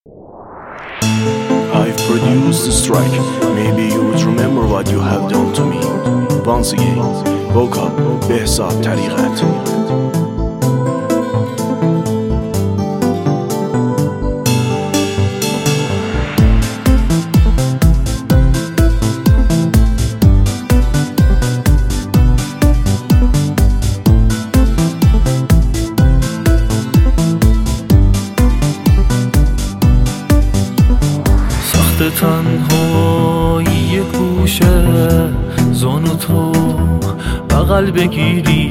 I've produced this track. Maybe you would remember what you have done to me. Once again, woke up, بهزاد طریقت. تنهایی یه گوشه زانو تو بغل بگیری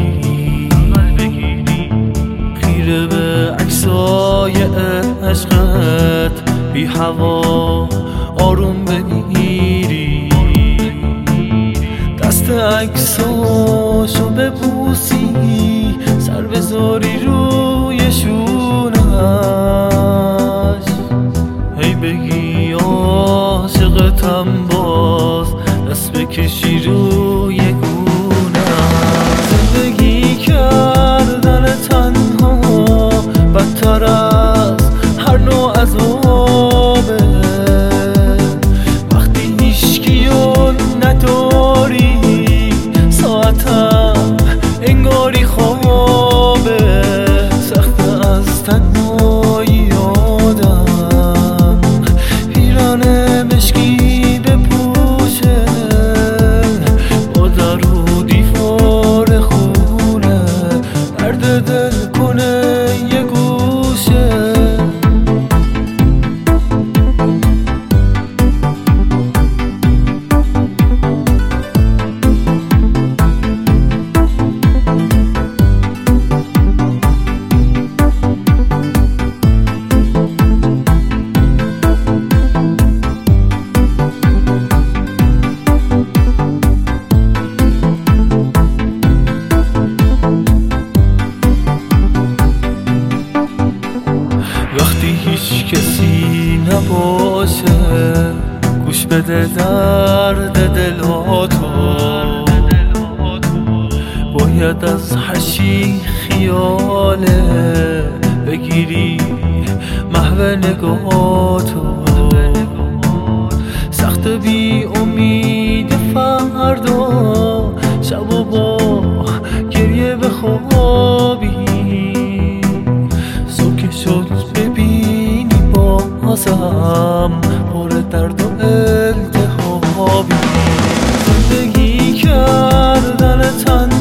خیره به عکسای عشقت بی هوا آروم بمیری دست عکساشو ببوسی سر بذاری روی شونش هی بگی عاشقتم باز دست بکشی روی گونم زندگی کردن تنها بدتر از هر نوع عذابه وقتی هیچکیو نداری ساعتم انگاری خوابه سخت از تنهایی آدم پیرانه مشکی بپوشه با در و دیوار خونه درد دل کنه یه گوشه وقتی هیچ کسی نباشه گوش بده درد دلاتو باید از هرچی خیاله بگیری محو نگاهاتو سخت بی امید فردا شب و با گریه بخوابی صبح شد ببینی بازم پر درد و التهابی زندگی کردن